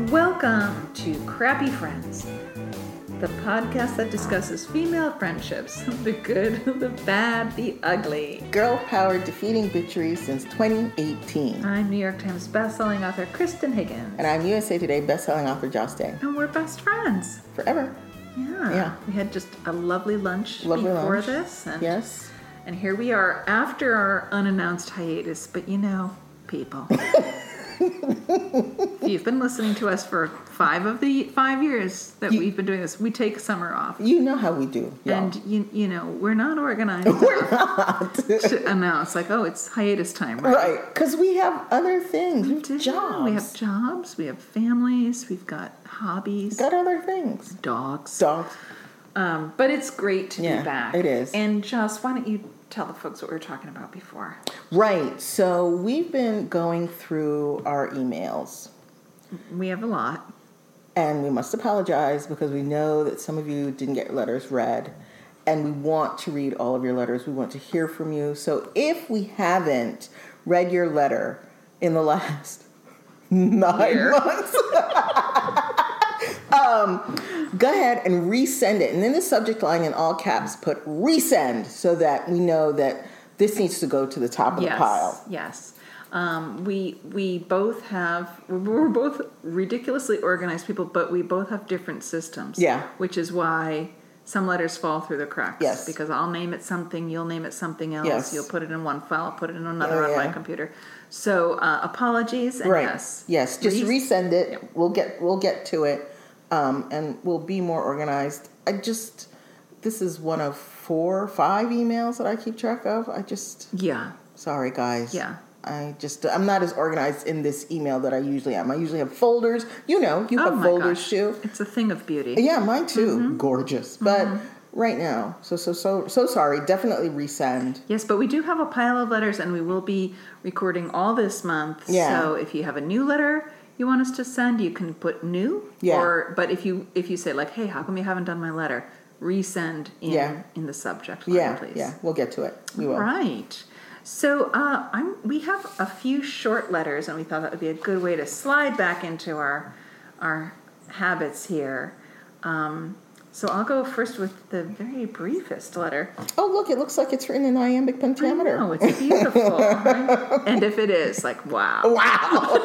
Welcome to Crappy Friends, the podcast that discusses female friendships, the good, the bad, the ugly. Girl power defeating bitchery since 2018. I'm New York Times bestselling author Kristen Higgins. And I'm USA Today bestselling author Joss Day. And we're best friends. Forever. Yeah. We had just a lovely lunch before this. And, yes. And here we are after our unannounced hiatus, but you know, people. You've been listening to us for 5 years that we've been doing this. We take summer off. You know how we do. Y'all. And you know, we're not organized we're not to announce like, oh, it's hiatus time, right? Right, because we have other things. We have jobs. We have jobs. We have families. We've got hobbies. Got other things. Dogs. But it's great to be back. It is. And Joss, why don't you tell the folks what we were talking about before? Right. So we've been going through our emails. We have a lot. And we must apologize because we know that some of you didn't get your letters read. And we want to read all of your letters. We want to hear from you. So if we haven't read your letter in the last 9 months, go ahead and resend it. And in the subject line in all caps, put resend so that we know that this needs to go to the top of the pile. Yes. We're both ridiculously organized people, but we both have different systems. Yeah. Which is why some letters fall through the cracks. Yes. Because I'll name it something, you'll name it something else. Yes. You'll put it in one file, I'll put it in another on my computer. So apologies and yes. Just resend it. Yeah. We'll get to it. And we'll be more organized. This is one of 4 or 5 emails that I keep track of. Sorry guys. Yeah. I'm not as organized in this email that I usually am. I usually have folders. You have folders too. It's a thing of beauty. Yeah, mine too. Mm-hmm. Gorgeous. But right now, so sorry. Definitely resend. Yes, but we do have a pile of letters and we will be recording all this month. Yeah. So if you have a new letter you want us to send, you can put new. Yeah. But if you say like, hey, how come you haven't done my letter? Resend in the subject line, please. Yeah, we'll get to it. We will. Right. So we have a few short letters, and we thought that would be a good way to slide back into our habits here. So I'll go first with the very briefest letter. Oh, look, it looks like it's written in iambic pentameter. Oh, it's beautiful. And if it is, like, wow. Wow.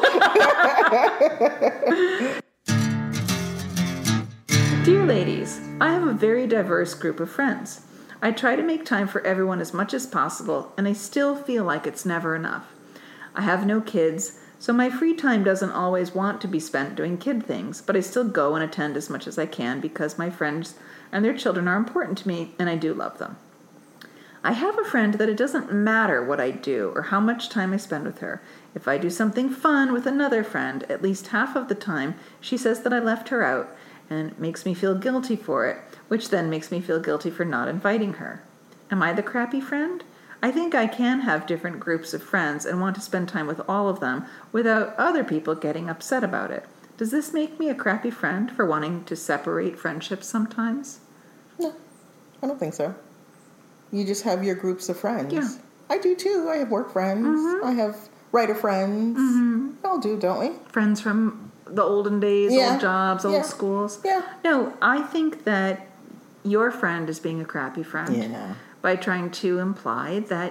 Dear ladies, I have a very diverse group of friends. I try to make time for everyone as much as possible, and I still feel like it's never enough. I have no kids, so my free time doesn't always want to be spent doing kid things, but I still go and attend as much as I can because my friends and their children are important to me, and I do love them. I have a friend that it doesn't matter what I do or how much time I spend with her. If I do something fun with another friend, at least half of the time, she says that I left her out, and it makes me feel guilty for it, which then makes me feel guilty for not inviting her. Am I the crappy friend? I think I can have different groups of friends and want to spend time with all of them without other people getting upset about it. Does this make me a crappy friend for wanting to separate friendships sometimes? No, I don't think so. You just have your groups of friends. Yeah. I do too. I have work friends. Mm-hmm. I have writer friends. Mm-hmm. We all do, don't we? Friends from the olden days, old jobs, old schools. Yeah. No, I think that your friend is being a crappy friend. Yeah. By trying to imply that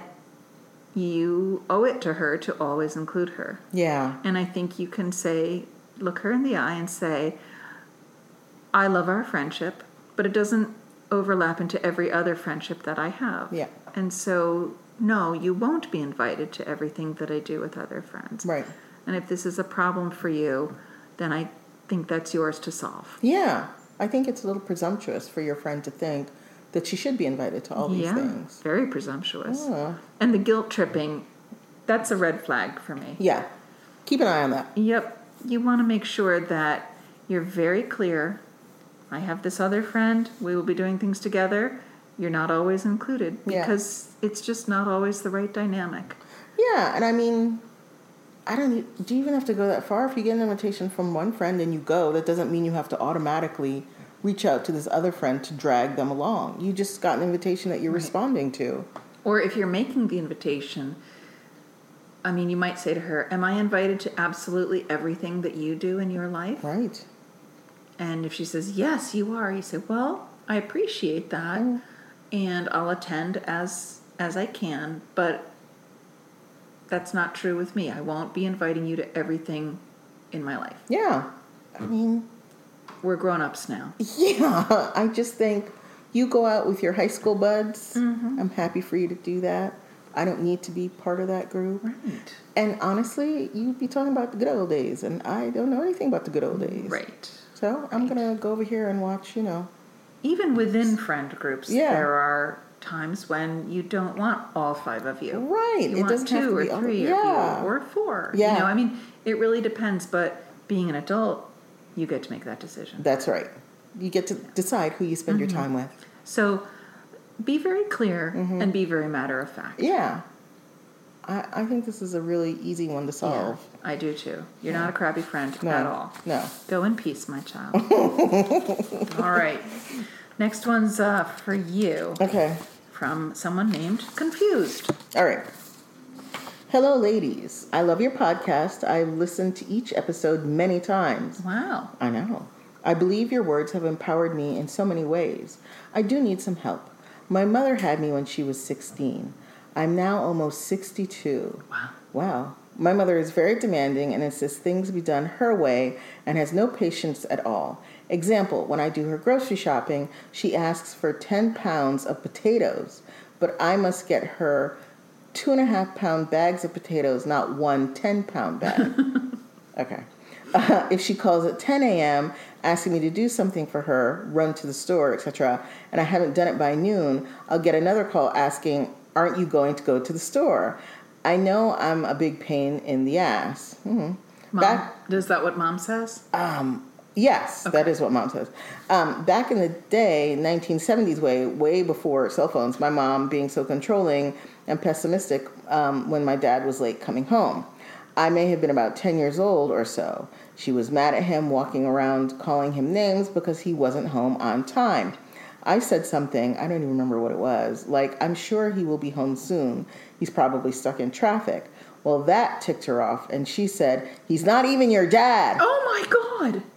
you owe it to her to always include her. Yeah. And I think you can look her in the eye and say, I love our friendship, but it doesn't overlap into every other friendship that I have. Yeah. And so, no, you won't be invited to everything that I do with other friends. Right. And if this is a problem for you, then I think that's yours to solve. Yeah. I think it's a little presumptuous for your friend to think that she should be invited to all these things. Very presumptuous. Yeah. And the guilt tripping, that's a red flag for me. Yeah. Keep an eye on that. Yep. You want to make sure that you're very clear. I have this other friend. We will be doing things together. You're not always included because it's just not always the right dynamic. Yeah. And I mean, do you even have to go that far? If you get an invitation from one friend and you go, that doesn't mean you have to automatically reach out to this other friend to drag them along. You just got an invitation that you're responding to. Or if you're making the invitation, I mean, you might say to her, am I invited to absolutely everything that you do in your life? Right. And if she says, yes, you are, you say, well, I appreciate that, and I'll attend as I can, but that's not true with me. I won't be inviting you to everything in my life. Yeah. I mean, we're grown-ups now. Yeah. I just think you go out with your high school buds. Mm-hmm. I'm happy for you to do that. I don't need to be part of that group. Right. And honestly, you'd be talking about the good old days, and I don't know anything about the good old days. Right. So I'm going to go over here and watch, Even within friend groups, Yeah. there are times when you don't want all 5 of you. Right. You It want doesn't have 2 to or be all- 3 yeah. of you, or 4. Yeah. I mean, it really depends, but being an adult, you get to make that decision. That's right. You get to decide who you spend your time with. So be very clear and be very matter of fact. Yeah. I think this is a really easy one to solve. Yeah, I do too. You're not a crappy friend No. at all. No. Go in peace, my child. All right. Next one's for you. Okay. From someone named Confused. All right. Hello, ladies. I love your podcast. I've listened to each episode many times. Wow. I know. I believe your words have empowered me in so many ways. I do need some help. My mother had me when she was 16. I'm now almost 62. Wow. Wow. My mother is very demanding and insists things be done her way and has no patience at all. Example, when I do her grocery shopping, she asks for 10 pounds of potatoes, but I must get her 2.5-pound bags of potatoes, not one 10-pound bag. Okay. If she calls at 10 a.m. asking me to do something for her, run to the store, etc., and I haven't done it by noon, I'll get another call asking, aren't you going to go to the store? I know I'm a big pain in the ass. Mm-hmm. Mom, is that what Mom says? Yes, Okay. That is what Mom says. Back in the day, 1970s way before cell phones, my mom being so controlling and pessimistic when my dad was late coming home. I may have been about 10 years old or so. She was mad at him, walking around calling him names because he wasn't home on time. I said something, I don't even remember what it was, like, I'm sure he will be home soon. He's probably stuck in traffic. Well, that ticked her off, and she said, he's not even your dad. Oh my God.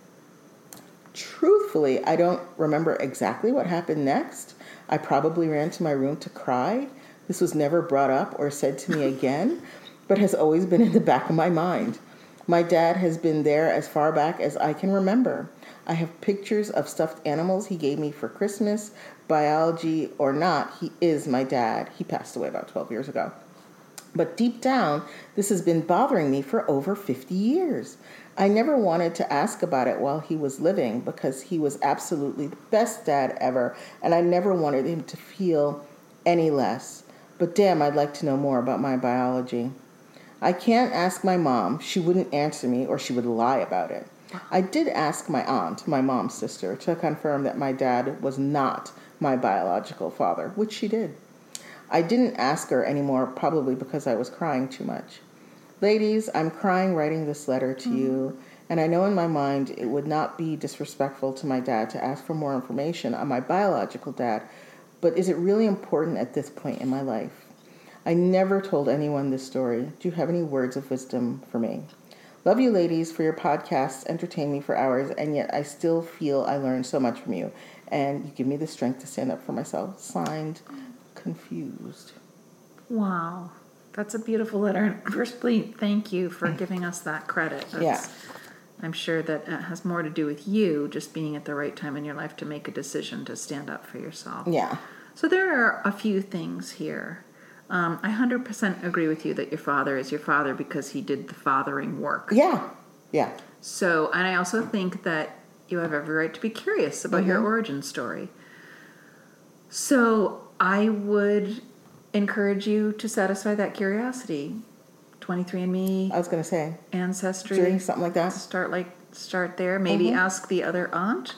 Truthfully, I don't remember exactly what happened next. I probably ran to my room to cry. This was never brought up or said to me again, but has always been in the back of my mind. My dad has been there as far back as I can remember. I have pictures of stuffed animals he gave me for Christmas. Biology or not, he is my dad. He passed away about 12 years ago. But deep down, this has been bothering me for over 50 years. I never wanted to ask about it while he was living because he was absolutely the best dad ever, and I never wanted him to feel any less. But damn, I'd like to know more about my biology. I can't ask my mom. She wouldn't answer me, or she would lie about it. I did ask my aunt, my mom's sister, to confirm that my dad was not my biological father, which she did. I didn't ask her anymore, probably because I was crying too much. Ladies, I'm crying writing this letter to you, and I know in my mind it would not be disrespectful to my dad to ask for more information on my biological dad, but is it really important at this point in my life? I never told anyone this story. Do you have any words of wisdom for me? Love you, ladies, for your podcasts entertain me for hours, and yet I still feel I learned so much from you, and you give me the strength to stand up for myself. Signed, Confused. Wow. That's a beautiful letter. Firstly, thank you for giving us that credit. I'm sure that it has more to do with you just being at the right time in your life to make a decision to stand up for yourself. Yeah. So there are a few things here. I 100% agree with you that your father is your father because he did the fathering work. Yeah. Yeah. So, and I also think that you have every right to be curious about your origin story. So I would encourage you to satisfy that curiosity. 23andMe, I was going to say, Ancestry, doing something like that. Start there. Maybe ask the other aunt.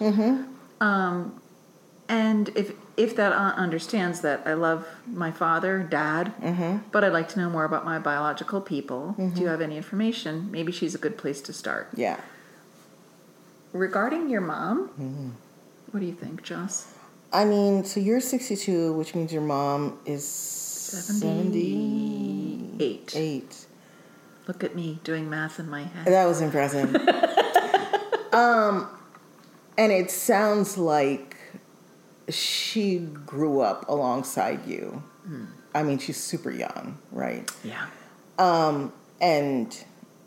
And if that aunt understands that I love my father, dad, but I'd like to know more about my biological people. Do you have any information? Maybe she's a good place to start. Yeah. Regarding your mom, what do you think, Joss? I mean, so you're 62, which means your mom is 78. 78. Look at me doing math in my head. That was impressive. And it sounds like she grew up alongside you. I mean, she's super young, right? Yeah. And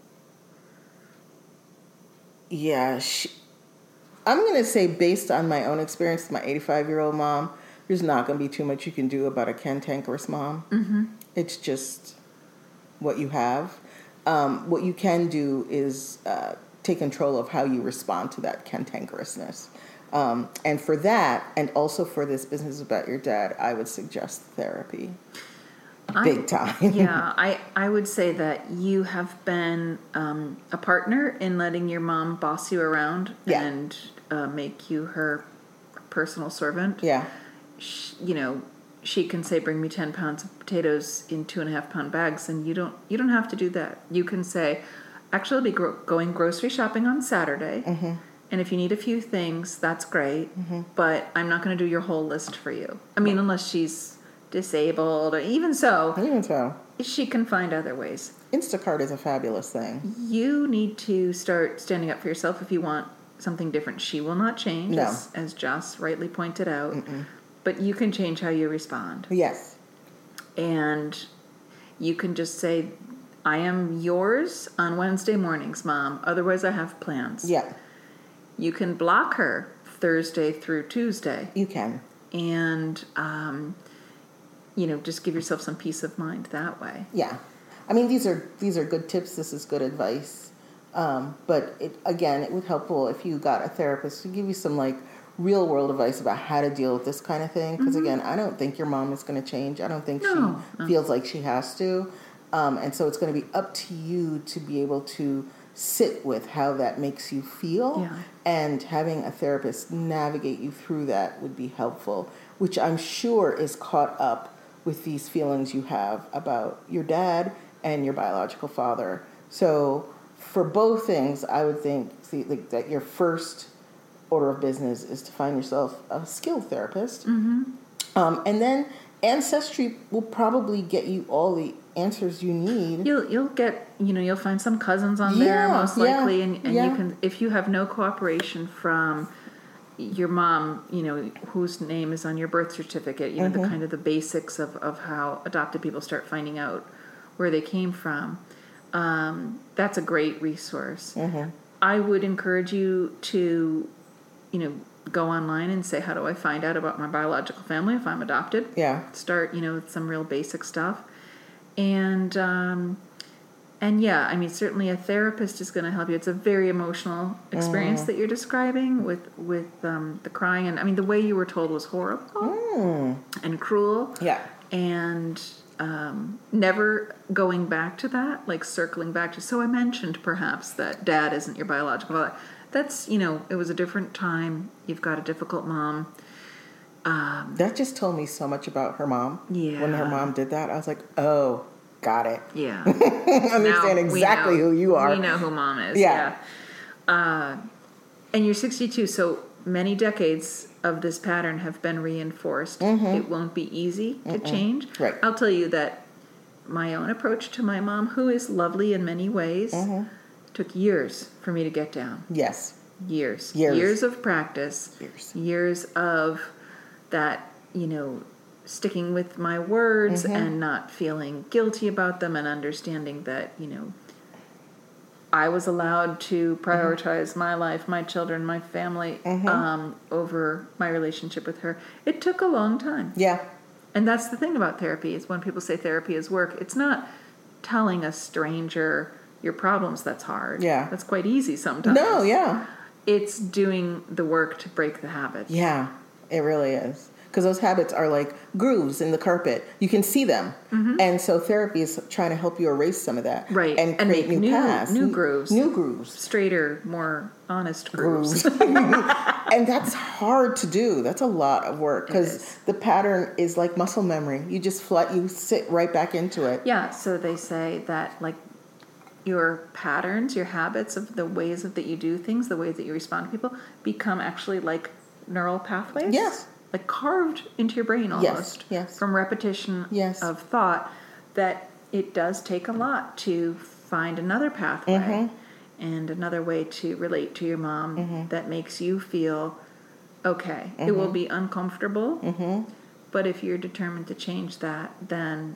yeah, I'm going to say, based on my own experience with my 85-year-old mom, there's not going to be too much you can do about a cantankerous mom. Mm-hmm. It's just what you have. What you can do is take control of how you respond to that cantankerousness. And for that, and also for this business about your dad, I would suggest therapy. Big time. Yeah, I would say that you have been a partner in letting your mom boss you around and make you her personal servant. Yeah. She can say, "Bring me 10 pounds of potatoes in 2.5-pound bags," and you don't have to do that. You can say, "Actually, I'll be going grocery shopping on Saturday, and if you need a few things, that's great. But I'm not going to do your whole list for you. I mean, unless she's disabled, or even so, she can find other ways." Instacart is a fabulous thing. You need to start standing up for yourself if you want something different. She will not change, as Joss rightly pointed out. But you can change how you respond. Yes. And you can just say, "I am yours on Wednesday mornings, Mom. Otherwise, I have plans." Yeah. You can block her Thursday through Tuesday. You can. And, just give yourself some peace of mind that way. Yeah. I mean, these are good tips. This is good advice. But it would helpful if you got a therapist to give you some real world advice about how to deal with this kind of thing. Because again, I don't think your mom is going to change. I don't think she feels like she has to. And so it's going to be up to you to be able to sit with how that makes you feel. Yeah. And having a therapist navigate you through that would be helpful, which I'm sure is caught up with these feelings you have about your dad and your biological father. So for both things, I would think that your first order of business is to find yourself a skilled therapist. And then Ancestry will probably get you all the answers you need. You'll get, you'll find some cousins on there most likely, and you can, if you have no cooperation from your mom, whose name is on your birth certificate, the kind of the basics of how adopted people start finding out where they came from. That's a great resource. I would encourage you to, go online and say, how do I find out about my biological family if I'm adopted? Yeah. Start, with some real basic stuff. And yeah, I mean, certainly a therapist is going to help you. It's a very emotional experience that you're describing with the crying. And I mean, the way you were told was horrible and cruel. Yeah. And never going back to that, circling back to, so I mentioned perhaps that dad isn't your biological father. That's, it was a different time. You've got a difficult mom. That just told me so much about her mom. Yeah. When her mom did that, I was like, oh, got it. Yeah. Understand exactly who you are. We know who mom is. Yeah. And you're 62, so many decades of this pattern have been reinforced. It won't be easy to change. Right. I'll tell you that my own approach to my mom, who is lovely in many ways, took years for me to get down. Yes. Years of practice. Years of that, sticking with my words and not feeling guilty about them, and understanding that, I was allowed to prioritize my life, my children, my family, over my relationship with her. It took a long time. Yeah. And that's the thing about therapy, is when people say therapy is work, it's not telling a stranger your problems that's hard. Yeah. That's quite easy sometimes. No, yeah. It's doing the work to break the habits. Yeah, it really is. Because those habits are like grooves in the carpet. You can see them. And so therapy is trying to help you erase some of that. Right. And make create new paths. New grooves. New grooves. Straighter, more honest grooves. And that's hard to do. That's a lot of work. Because the pattern is like muscle memory. You just you sit right back into it. Yeah, so they say that your patterns, your habits of the ways that you do things, the ways that you respond to people, become actually like neural pathways. Yes. Like carved into your brain almost. Yes. From repetition of thought, that it does take a lot to find another pathway and another way to relate to your mom that makes you feel okay. It will be uncomfortable, but if you're determined to change that, then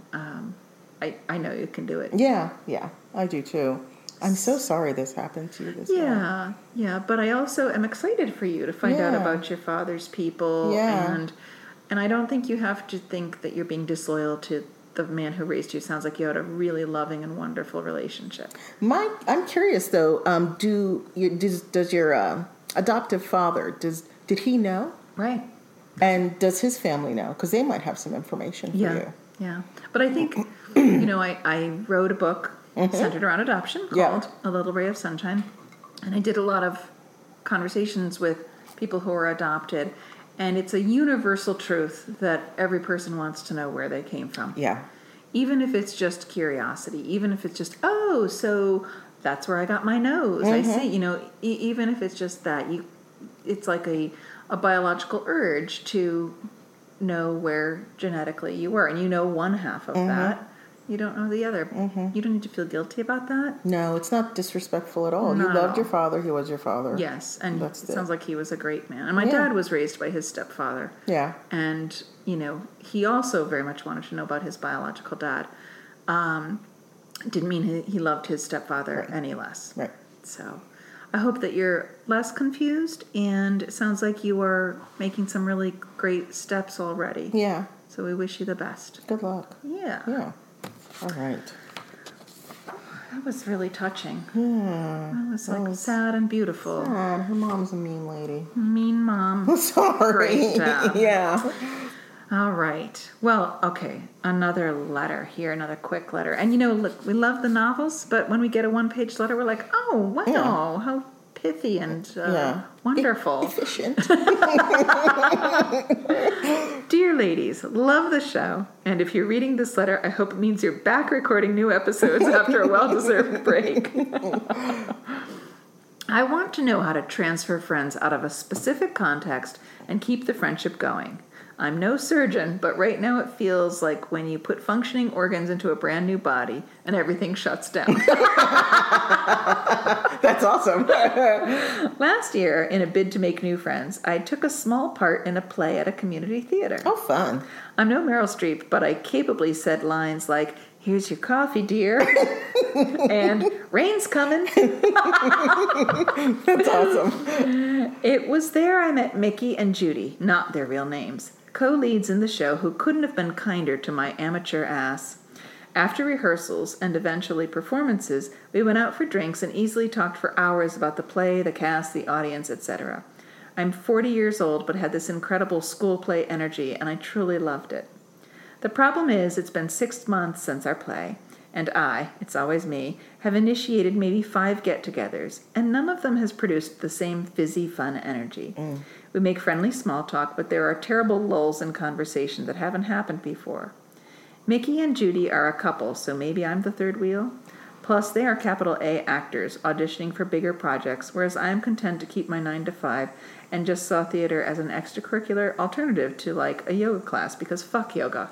I know you can do it. Yeah, I do too. I'm so sorry this happened to you this way. Yeah, but I also am excited for you to find out about your father's people, and I don't think you have to think that you're being disloyal to the man who raised you. Sounds like you had a really loving and wonderful relationship. I'm curious though. Does your adoptive father did he know? Right. And does his family know? Because they might have some information for you. Yeah. But I think I wrote a book centered around adoption called A Little Ray of Sunshine, and I did a lot of conversations with people who are adopted. And it's a universal truth that every person wants to know where they came from. Yeah. Even if it's just curiosity, even if it's just, oh, so that's where I got my nose. I see, even if it's just that, it's like a biological urge to know where genetically you were. And you know one half of that. You don't know the other. You don't need to feel guilty about that. No, it's not disrespectful at all. You loved your father. He was your father. Yes, and it sounds like he was a great man. And my dad was raised by his stepfather. Yeah. And, he also very much wanted to know about his biological dad. Didn't mean he loved his stepfather any less. Right. So I hope that you're less confused, and it sounds like you are making some really great steps already. Yeah. So we wish you the best. Good luck. Yeah. Yeah. All right. That was really touching. Yeah. That was sad and beautiful. Sad. Her mom's a mean lady. Mean mom. Sorry. Great job. Yeah. All right. Well, okay. Another letter here, another quick letter. And look, we love the novels, but when we get a one-page letter, we're like, oh, wow, how pithy and wonderful. Efficient. Dear ladies, love the show. And if you're reading this letter, I hope it means you're back recording new episodes after a well-deserved break. I want to know how to transfer friends out of a specific context and keep the friendship going. I'm no surgeon, but right now it feels like when you put functioning organs into a brand new body and everything shuts down. That's awesome. Last year, in a bid to make new friends, I took a small part in a play at a community theater. Oh, fun. I'm no Meryl Streep, but I capably said lines like, "Here's your coffee, dear," and "Rain's coming." That's awesome. It was there I met Mickey and Judy, not their real names, co-leads in the show who couldn't have been kinder to my amateur ass. After rehearsals and eventually performances, we went out for drinks and easily talked for hours about the play, the cast, the audience, etc. I'm 40 years old but had this incredible school play energy, and I truly loved it. The problem is it's been 6 months since our play, and it's always me, have initiated maybe 5 get-togethers, and none of them has produced the same fizzy, fun energy. We make friendly small talk, but there are terrible lulls in conversation that haven't happened before. Mickey and Judy are a couple, so maybe I'm the third wheel. Plus, they are capital A actors auditioning for bigger projects, whereas I am content to keep my 9 to 5 and just saw theater as an extracurricular alternative to, like, a yoga class, because fuck yoga.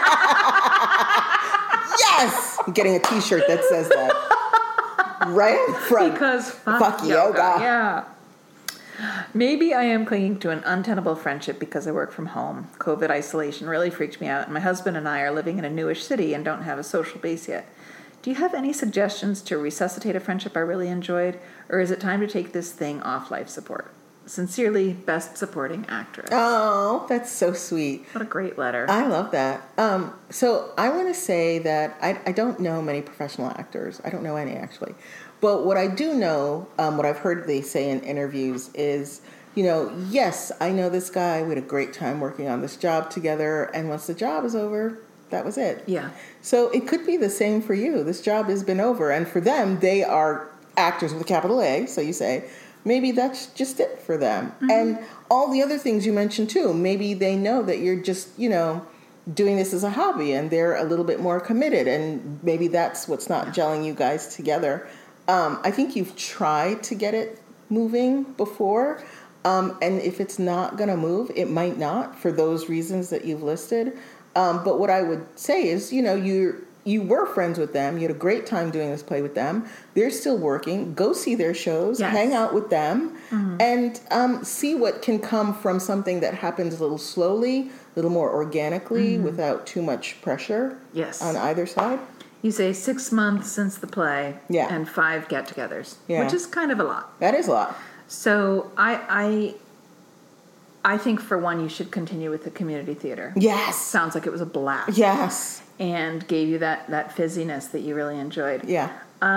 Yes! I'm getting a t-shirt that says that. Right in front. Because fuck yoga. Yeah. Maybe I am clinging to an untenable friendship because I work from home. COVID isolation really freaked me out, and my husband and I are living in a newish city and don't have a social base yet. Do you have any suggestions to resuscitate a friendship I really enjoyed, or is it time to take this thing off life support? Sincerely, Best Supporting Actress. Oh, that's so sweet. What a great letter. I love that. So I want to say that I don't know many professional actors. I don't know any, actually. But what I do know, what I've heard they say in interviews is, yes, I know this guy. We had a great time working on this job together. And once the job is over, that was it. Yeah. So it could be the same for you. This job has been over. And for them, they are actors with a capital A. So you say, maybe that's just it for them. Mm-hmm. And all the other things you mentioned, too. Maybe they know that you're just, doing this as a hobby and they're a little bit more committed. And maybe that's what's not gelling you guys together. I think you've tried to get it moving before. And if it's not going to move, it might not for those reasons that you've listed. But what I would say is, you you were friends with them, you had a great time doing this play with them, they're still working, go see their shows, Yes. hang out with them, and see what can come from something that happens a little slowly, a little more organically, without too much pressure Yes. on either side. You say 6 months since the play, Yeah. and 5 get-togethers, Yeah. which is kind of a lot. That is a lot. So I think for one, you should continue with the community theater. Yes. Sounds like it was a blast. Yes. And gave you that fizziness that you really enjoyed. Yeah.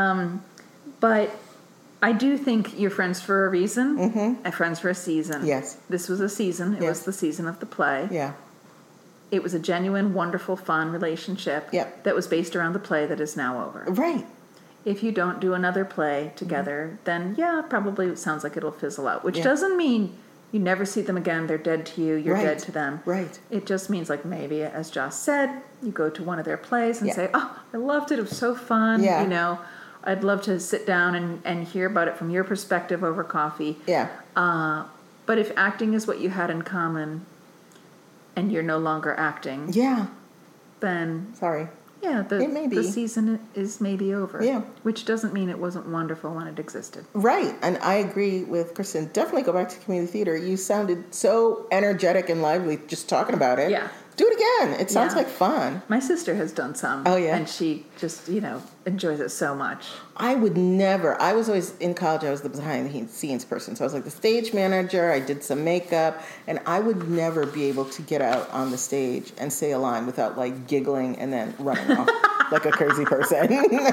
But I do think you're friends for a reason, and friends for a season. Yes. This was a season. It Yes. was the season of the play. Yeah. It was a genuine, wonderful, fun relationship Yep. that was based around the play that is now over. Right. If you don't do another play together, then yeah, probably it sounds like it'll fizzle out, which Yeah. doesn't mean you never see them again, they're dead to you, you're Right. dead to them. Right. It just means like maybe, as Joss said, you go to one of their plays and Yeah. say, oh, I loved it, it was so fun, Yeah. you know, I'd love to sit down and hear about it from your perspective over coffee. Yeah. But if acting is what you had in common and you're no longer acting, Yeah. then Sorry. yeah, It may the be. season is maybe over. Yeah. Which doesn't mean it wasn't wonderful when it existed. Right. And I agree with Kristen. Definitely go back to community theater. You sounded so energetic and lively just talking about it. Yeah. Do it again. It sounds Yeah. like fun. My sister has done some. Oh, yeah? And she just, enjoys it so much. I would never. I was always in college. I was the behind the scenes person. So I was like the stage manager. I did some makeup, and I would never be able to get out on the stage and say a line without like giggling and then running off like a crazy person.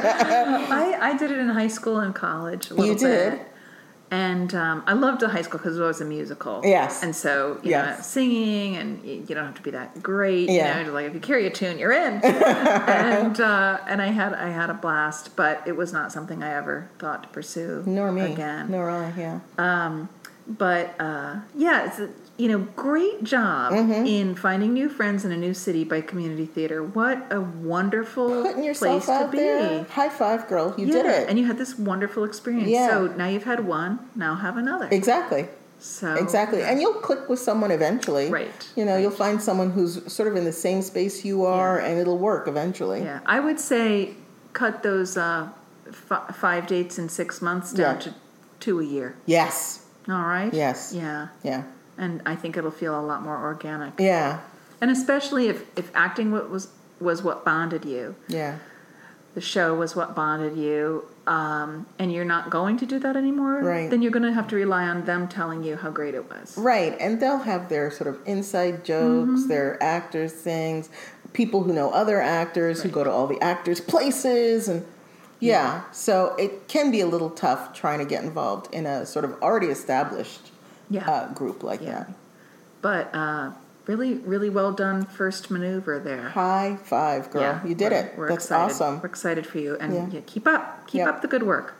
I did it in high school and college a little You did? bit. And I loved the high school because it was a musical. Yes. And so, Yes. singing, and you don't have to be that great. Yeah. Like if you carry a tune, you're in. and I had a blast, but it was not something I ever thought to pursue. Nor me. again. Nor I. Yeah. But yeah, it's a great job Mm-hmm. in finding new friends in a new city by community theater. What a wonderful Putting yourself place to out be. there. High five, girl. You did it. And you had this wonderful experience. Yeah. So now you've had one, now have another. Exactly. So Exactly. And you'll click with someone eventually. Right. You'll find someone who's sort of in the same space you are, and it'll work eventually. yeah, I would say cut those 5 dates in 6 months down Yeah. to 2 a year. Yes. All right. Yes. Yeah. Yeah. And I think it'll feel a lot more organic. Yeah. And especially if acting was what bonded you, Yeah. the show was what bonded you, and you're not going to do that anymore, Right. then you're going to have to rely on them telling you how great it was. Right. And they'll have their sort of inside jokes, their actors' things, people who know other actors who go to all the actors' places. And yeah. So it can be a little tough trying to get involved in a sort of already established Yeah. group like Yeah. that. But really, really well done first maneuver there. High five, girl. Yeah, You did it. We're That's excited. awesome. We're excited for you, and Yeah. keep up Yep. the good work.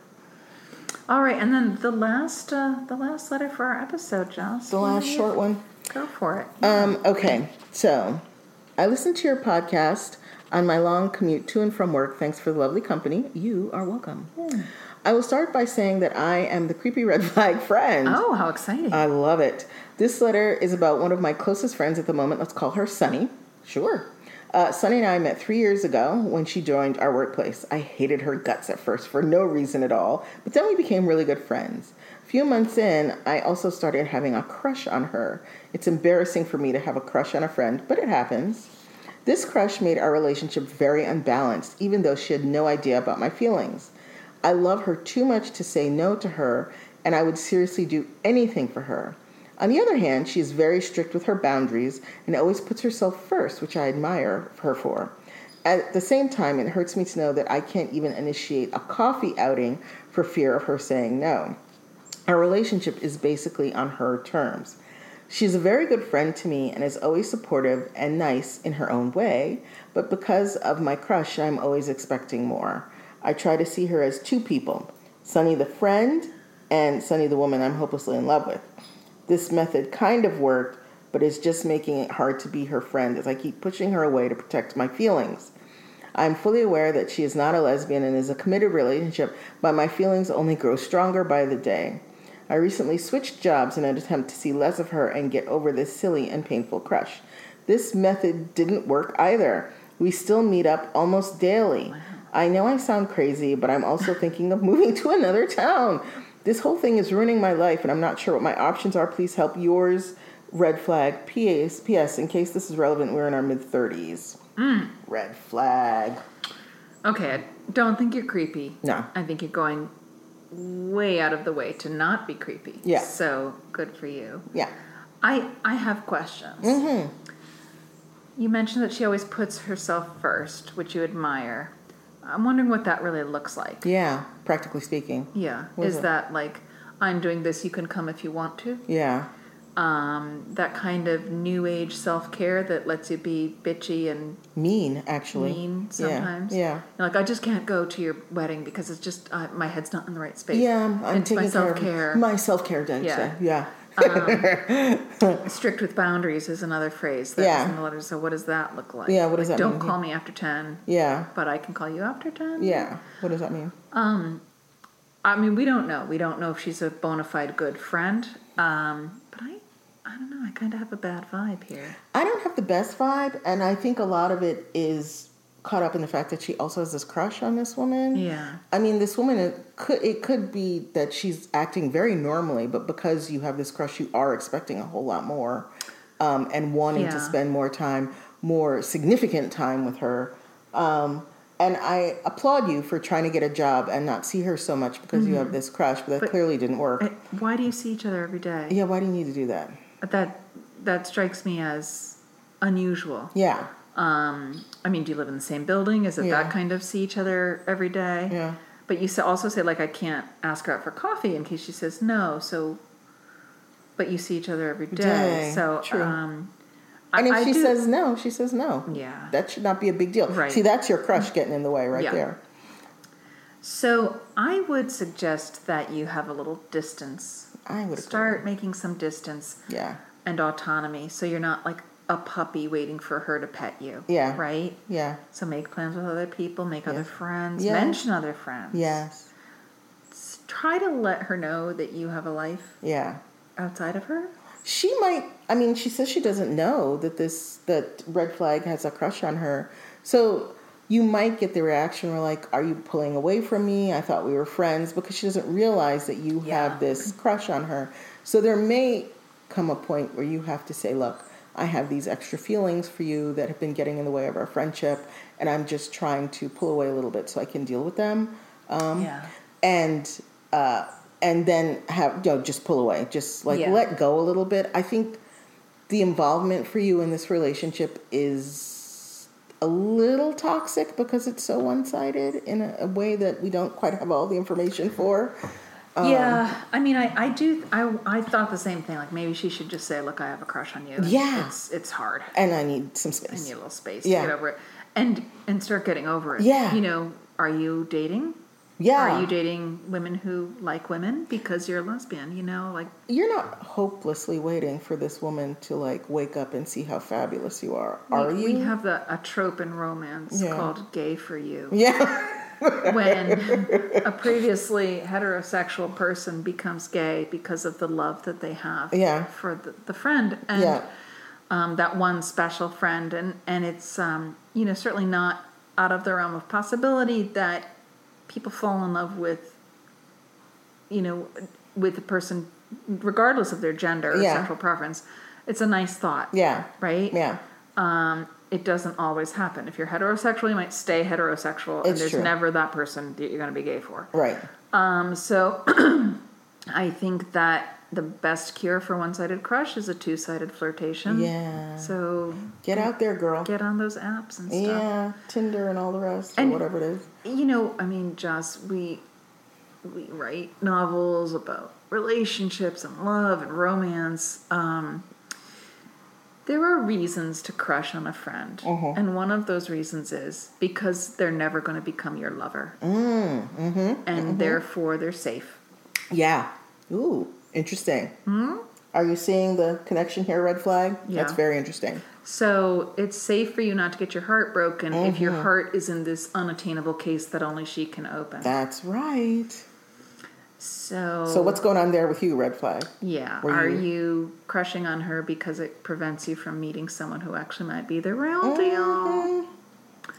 All right, and then the last letter for our episode, Joss. The last short one. Go for it. Okay, so I listened to your podcast on my long commute to and from work. Thanks for the lovely company. You are welcome. I will start by saying that I am the creepy red flag friend. Oh, how exciting! I love it. This letter is about one of my closest friends at the moment. Let's call her Sunny. Sure. Sunny and I met 3 years ago when she joined our workplace. I hated her guts at first for no reason at all, but then we became really good friends. A few months in, I also started having a crush on her. It's embarrassing for me to have a crush on a friend, but it happens. This crush made our relationship very unbalanced, even though she had no idea about my feelings. I love her too much to say no to her, and I would seriously do anything for her. On the other hand, she is very strict with her boundaries and always puts herself first, which I admire her for. At the same time, it hurts me to know that I can't even initiate a coffee outing for fear of her saying no. Our relationship is basically on her terms. She's a very good friend to me and is always supportive and nice in her own way, but because of my crush, I'm always expecting more. I try to see her as two people, Sunny the friend and Sunny the woman I'm hopelessly in love with. This method kind of worked, but it's just making it hard to be her friend as I keep pushing her away to protect my feelings. I'm fully aware that she is not a lesbian and is a committed relationship, but my feelings only grow stronger by the day. I recently switched jobs in an attempt to see less of her and get over this silly and painful crush. This method didn't work either. We still meet up almost daily. Wow. I know I sound crazy, but I'm also thinking of moving to another town. This whole thing is ruining my life, and I'm not sure what my options are. Please help. Yours, red flag. P.S. In case this is relevant, we're in our mid-30s. Red flag. Okay, I don't think you're creepy. No. I think you're going way out of the way to not be creepy. Yeah. So good for you. Yeah. I have questions. Mm-hmm. You mentioned that she always puts herself first, which you admire. I'm wondering what that really looks like. Yeah, practically speaking. Yeah. What is Is it? that like, I'm doing this, you can come if you want to? Yeah. That kind of new age self-care that lets you be bitchy and Mean, actually. mean sometimes. Yeah. You're like, I just can't go to your wedding because it's just, my head's not in the right space. Yeah, I'm it's taking my self-care. My self-care day. Yeah. Yeah. Strict with boundaries is another phrase that Yeah. is in the letter. So what does that look like? Yeah, what does Like, that don't mean? call me after 10, Yeah. but I can call you after 10? Yeah. What does that mean? I mean, we don't know. We don't know if she's a bona fide good friend. But I don't know. I kind of have a bad vibe here. I don't have the best vibe, and I think a lot of it is caught up in the fact that she also has this crush on this woman. Yeah. I mean, this woman, it could be that she's acting very normally, but because you have this crush, you are expecting a whole lot more, and wanting to Yeah. spend more significant time with her. And I applaud you for trying to get a job and not see her so much because you have this crush, but that clearly didn't work. Why do you see each other every day? Yeah, why do you need to do that? That strikes me as unusual. Yeah, I mean, do you live in the same building? Is it Yeah. that kind of see each other every day? yeah. But you also say, like, I can't ask her out for coffee in case she says no. So, but you see each other every day. Day, So, true. um, And if she do- says no, she says no. Yeah. That should not be a big deal. Right. See, that's your crush getting in the way right Yeah. there. So I would suggest that you have a little distance. I would Start making some distance Yeah. and autonomy, so you're not like a puppy waiting for her to pet you. Yeah. Right? Yeah. So make plans with other people, make other friends, Yeah. mention other friends. Yes. Try to let her know that you have a life Yeah. outside of her. She might, I mean, she says she doesn't know that red flag has a crush on her. So you might get the reaction where like, are you pulling away from me? I thought we were friends, because she doesn't realize that you Yeah. have this crush on her. So there may come a point where you have to say, look, I have these extra feelings for you that have been getting in the way of our friendship, and I'm just trying to pull away a little bit so I can deal with them. Yeah. And then have, just pull away, just like Yeah. let go a little bit. I think the involvement for you in this relationship is a little toxic because it's so one-sided in a way that we don't quite have all the information for. Yeah, I mean, I thought the same thing. Like, maybe she should just say, "Look, I have a crush on you. Yeah. it's hard. And I need some I space. need a little space Yeah. to get over it, and start getting over it. Yeah. Are you dating? Yeah. Are you dating women who like women because you're a lesbian? Like, You're not hopelessly waiting for this woman to like wake up and see how fabulous you are you? We have a trope in romance Yeah. called "gay for you." Yeah. When a previously heterosexual person becomes gay because of the love that they have Yeah. for the friend and Yeah. that one special friend, and it's certainly not out of the realm of possibility that people fall in love with the person regardless of their gender or Yeah. sexual preference. It's a nice thought. Yeah. Right? Yeah. It doesn't always happen. If you're heterosexual, you might stay heterosexual, and It's there's true. never that person that you're going to be gay for. Right. So I think that the best cure for one-sided crush is a two-sided flirtation. Yeah. So Get out there, girl. get on those apps and stuff. Yeah, Tinder and all the rest, And- or whatever it is. I mean, Joss, we write novels about relationships and love and romance. There are reasons to crush on a friend. Mm-hmm. And one of those reasons is because they're never going to become your lover. And therefore they're safe. Yeah. Ooh, interesting. Are you seeing the connection here, red flag? Yeah. That's very interesting. So it's safe for you not to get your heart broken if your heart is in this unattainable case that only she can open. That's right. So what's going on there with you, red flag? Yeah. Were Are you- you crushing on her because it prevents you from meeting someone who actually might be the real deal?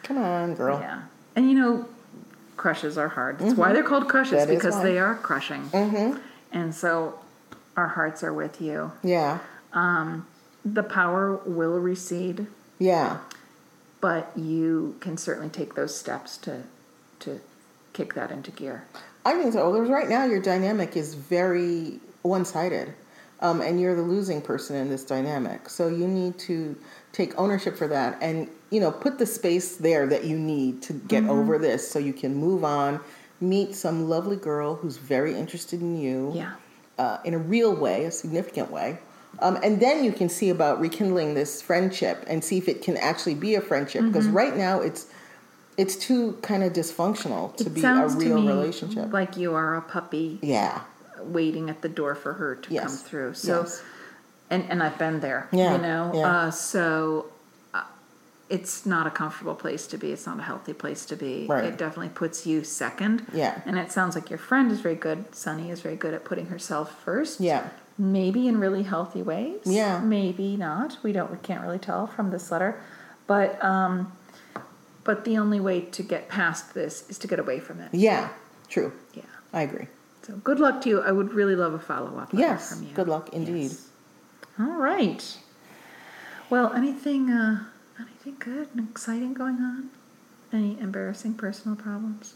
Come on, girl. Yeah. And crushes are hard. That's why they're called crushes, That is because why. they are crushing. Mm-hmm. And so our hearts are with you. Yeah. The power will recede, Yeah. but you can certainly take those steps to kick that into gear. I think so. Because right now your dynamic is very one-sided. And you're the losing person in this dynamic. So you need to take ownership for that and, put the space there that you need to get over this so you can move on, meet some lovely girl who's very interested in you. Yeah. In a real way, a significant way. And then you can see about rekindling this friendship and see if it can actually be a friendship. Because right now it's too kind of dysfunctional to be a Sounds real to me relationship. like you are a puppy Yeah. waiting at the door for her to come through. So, Yes. and I've been there, Yeah. Yeah. So it's not a comfortable place to be. It's not a healthy place to be. Right. It definitely puts you second. Yeah. And it sounds like your friend is very good. Sunny is very good at putting herself first. Yeah. Maybe in really healthy ways. Yeah. Maybe not. We can't really tell from this letter. But the only way to get past this is to get away from it. Yeah. True. Yeah. I agree. So good luck to you. I would really love a follow-up letter Yes. from you. Good luck indeed. Yes. All right. Well, anything good and exciting going on? Any embarrassing personal problems?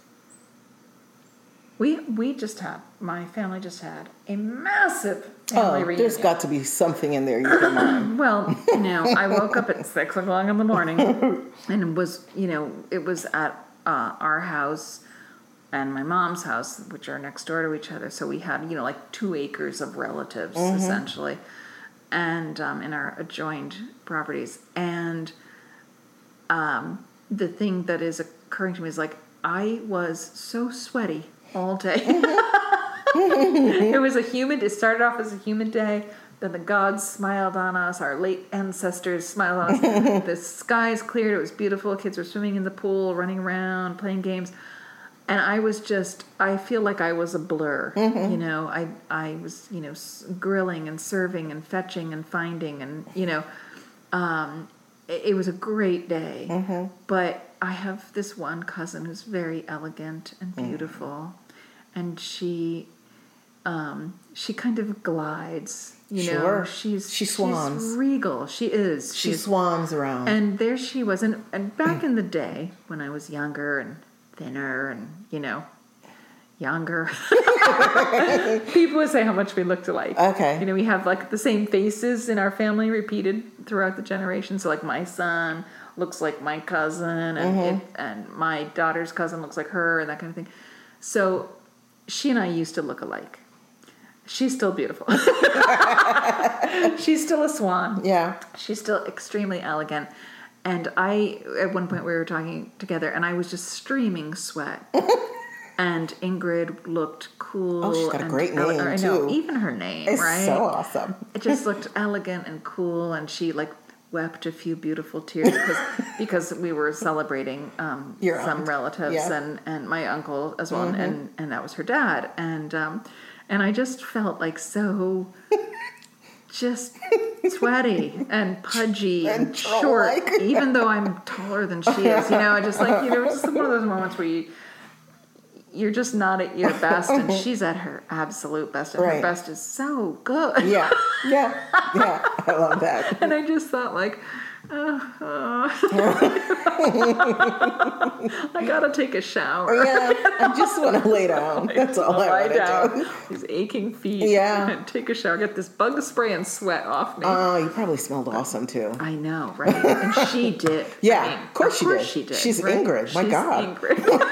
My family just had a massive family reunion. There's got to be something in there you can mind. Well, I woke up at 6 o'clock in the morning, and it was at our house and my mom's house, which are next door to each other. So we had, like 2 acres of relatives, essentially, and in our adjoined properties. And the thing that is occurring to me is, like, I was so sweaty all day. It started off as a humid day. Then the gods smiled on us. Our late ancestors smiled on us. The skies cleared. It was beautiful. Kids were swimming in the pool, running around, playing games. And I feel like I was a blur. I was, grilling and serving and fetching and finding. And, it was a great day. But I have this one cousin who's very elegant and beautiful. And she kind of glides, Sure. She swans. She's regal. She is. She swans around. And there she was. And back in the day, when I was younger and thinner and, younger, people would say how much we looked alike. Okay. We have, like, the same faces in our family repeated throughout the generations. So, like, my son looks like my cousin, and my daughter's cousin looks like her, and that kind of thing. So she and I used to look alike. She's still beautiful. She's still a swan. Yeah. She's still extremely elegant. And at one point we were talking together, and I was just streaming sweat. And Ingrid looked cool. Oh, she's got a great name, I know, even her name, it's right? so awesome. It just looked elegant and cool, and she, like, wept a few beautiful tears because we were celebrating some relatives and my uncle as well, and that was her dad, and I just felt like so just sweaty and pudgy and short, even though I'm taller than she is. I just, like, just one of those moments where you're just not at your best, and she's at her absolute best, and her best is so good. Yeah, I love that. And I just thought, like, I gotta take a shower. Yeah, I just want to lay down. That's all I want to do. These aching feet. Yeah. And take a shower, get this bug spray and sweat off me. Oh, you probably smelled awesome too. I know, right? And she did. Yeah, of course she did. She's right? Ingrid. My God. Ingrid.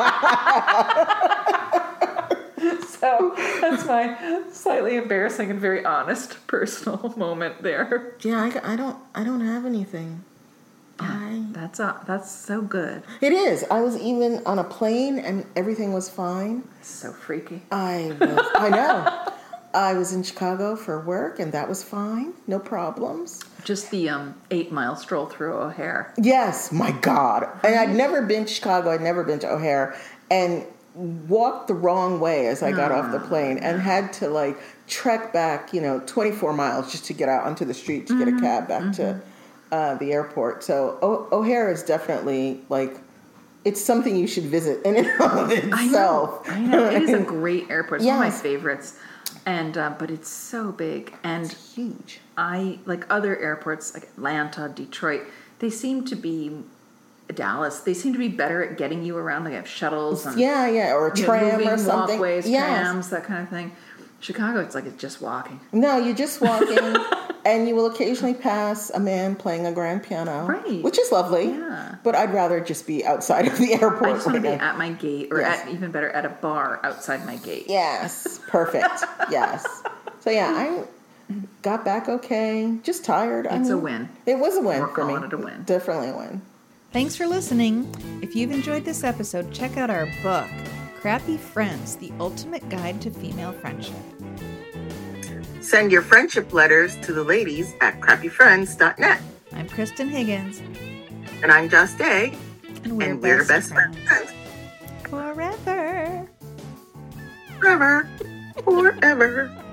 So that's my slightly embarrassing and very honest personal moment there. Yeah, I don't have anything. That's so good. It is. I was even on a plane and everything was fine. So freaky. I know. I was in Chicago for work and that was fine. No problems. Just the 8-mile stroll through O'Hare. Yes, my God. And I'd never been to Chicago. I'd never been to O'Hare. And walked the wrong way as I got off the plane and had to, like, trek back, 24 miles just to get out onto the street to get a cab back to the airport. So O'Hare is definitely like, it's something you should visit in and of itself. I know. It is a great airport. It's one of my Yes. favorites. And but it's so big. And It's huge. I like other airports like Atlanta, Detroit. They seem to be Dallas. They seem to be better at getting you around. They have shuttles and Yeah, or a tram moving or something. walkways, Yes. trams, that kind of thing. Chicago, it's like it's just walking. No, you're just walking, and you will occasionally pass a man playing a grand piano, Right. which is lovely. Yeah. But I'd rather just be outside of the airport. I just want to be right now. at my gate, or Yes. at even better, at a bar outside my gate. Yes, perfect. Yes. So yeah, I got back okay. Just tired. It's a win. It was a win We're for me. calling it a win. Definitely a win. Thanks for listening. If you've enjoyed this episode, check out our book, Crappy Friends, The Ultimate Guide to Female Friendship. Send your friendship letters to the ladies at crappyfriends.net. I'm Kristen Higgins. And I'm Joss Day. And we're, And we're best friends. Forever. Forever. Forever.